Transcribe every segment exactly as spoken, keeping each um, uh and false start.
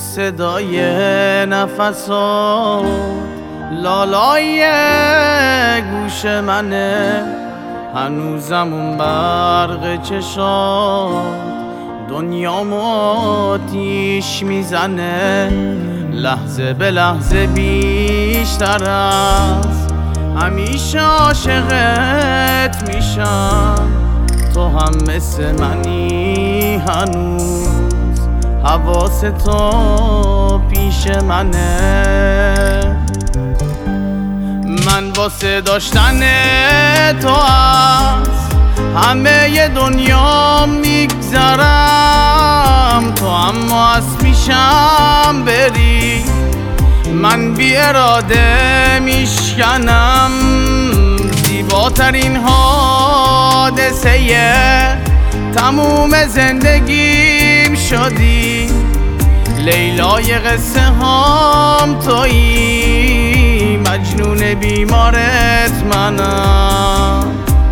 صدای نفسات لالای گوش منه، هنوزم اون برق چشات دنیامو آتیش میزنه. لحظه به لحظه بیشتر از همیشه عاشقت میشم. تو هم مثل منی هنوز، حواس تو پیش منه. من واسه داشتن تو از همه دنیا میگذرم. تو اما از پیشم بری من بی اراده میشکنم. زیباترین حادثه تموم زندگیم شدی، لیلای قصه هام تویی، مجنون بیمارت منم.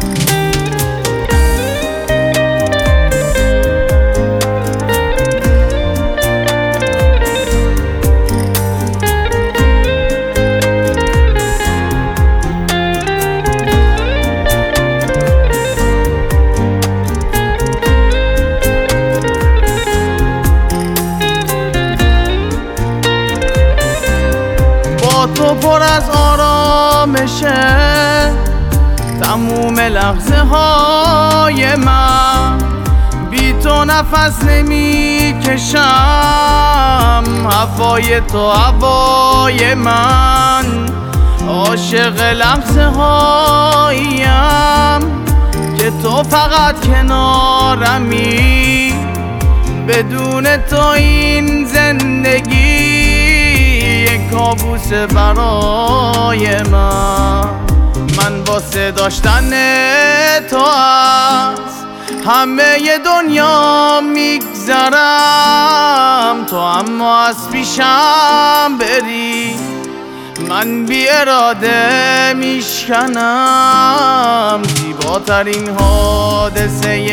تو پر از آرامشه تموم لحظه های من، بی تو نفس نمی کشم. هوای تو هوای من، عاشق لحظه هایم که تو فقط کنارمی. بدون تو این زندگی کابوس برای من. من واسه داشتن تو از همه دنیا میگذرم. تو اما از پیشم بری من بی اراده میشکنم. زیباترین حادثه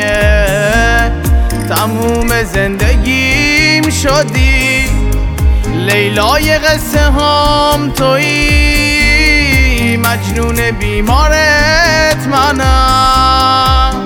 تموم زندگیم شدی، لیلای قصه هام تویی، مجنون بیمارت منم.